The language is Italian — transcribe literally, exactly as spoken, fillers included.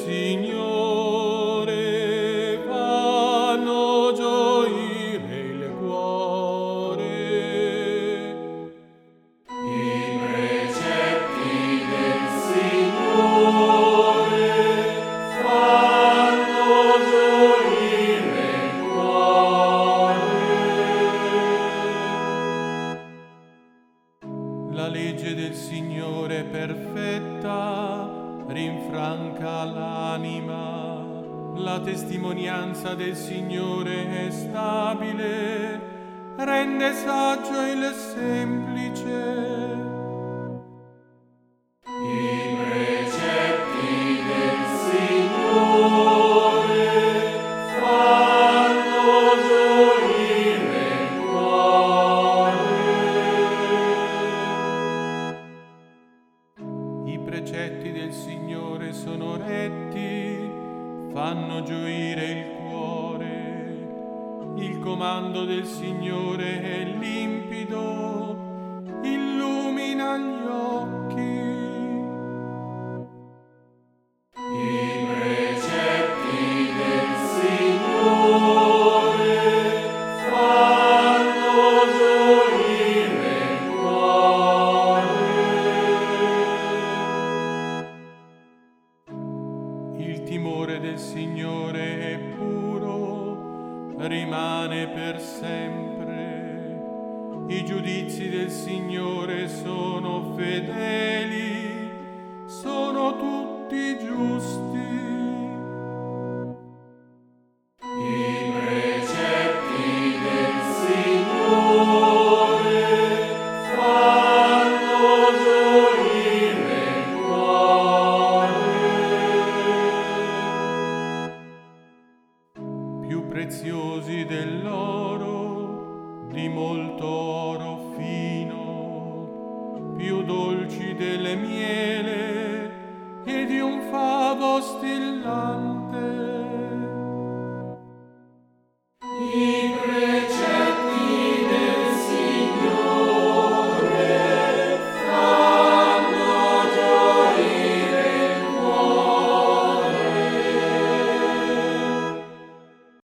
Signore fanno gioire il cuore. I precetti del Signore fanno gioire il cuore. La legge del Signore è perfetta, rinfranca l'anima. La testimonianza del Signore è stabile, rende saggio il semplice. I precetti del Signore fanno gioire il cuore. I precetti del Signore sono retti, fanno gioire il cuore. Il comando del Signore è limpido, illumina gli occhi. I precetti del Signore fanno gioire il cuore. Il timore del Signore è puro, rimane per sempre. I giudizi del Signore sono fedeli, sono tutti giusti. I precetti del Signore fanno gioire il cuore. Più preziosi dell'oro, di molto oro fino, più dolci delle mieli